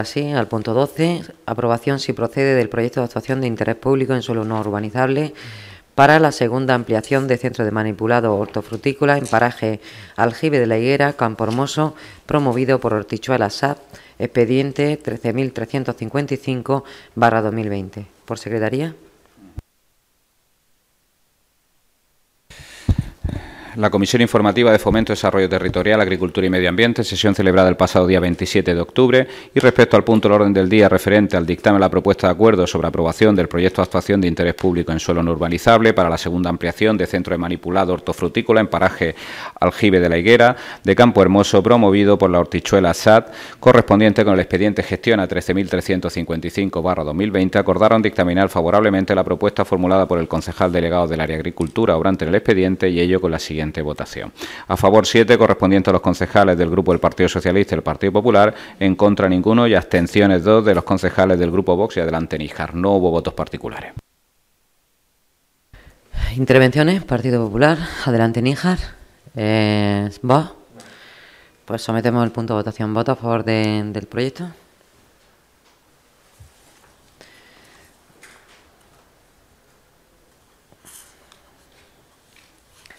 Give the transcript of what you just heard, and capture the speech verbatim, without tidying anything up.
Así, al punto doce, aprobación si procede del proyecto de actuación de interés público en suelo no urbanizable para la segunda ampliación de centro de manipulado hortofrutícola en paraje Aljibe de la Higuera, Campo Hermoso, promovido por Hortichuela S A P, expediente trece mil trescientos cincuenta y cinco barra dos mil veinte. ¿Por secretaría? La Comisión Informativa de Fomento, Desarrollo Territorial, Agricultura y Medio Ambiente, sesión celebrada el pasado día veintisiete de octubre, y respecto al punto del orden del día referente al dictamen de la propuesta de acuerdo sobre aprobación del proyecto de actuación de interés público en suelo no urbanizable para la segunda ampliación de centro de manipulado hortofrutícola en paraje Aljibe de la Higuera, de Campo Hermoso, promovido por la Hortichuela S A T, correspondiente con el expediente gestión a trece mil trescientos cincuenta y cinco barra dos mil veinte, acordaron dictaminar favorablemente la propuesta formulada por el concejal delegado del área de Agricultura obrante en el expediente, y ello con la siguiente votación. A favor siete, correspondiente a los concejales del Grupo del Partido Socialista y el Partido Popular, en contra ninguno y abstenciones dos de los concejales del Grupo Vox y Adelante Níjar. No hubo votos particulares. Intervenciones, Partido Popular, Adelante Níjar. Eh, ¿Va? Pues sometemos el punto de votación. ¿Voto a favor de, del proyecto?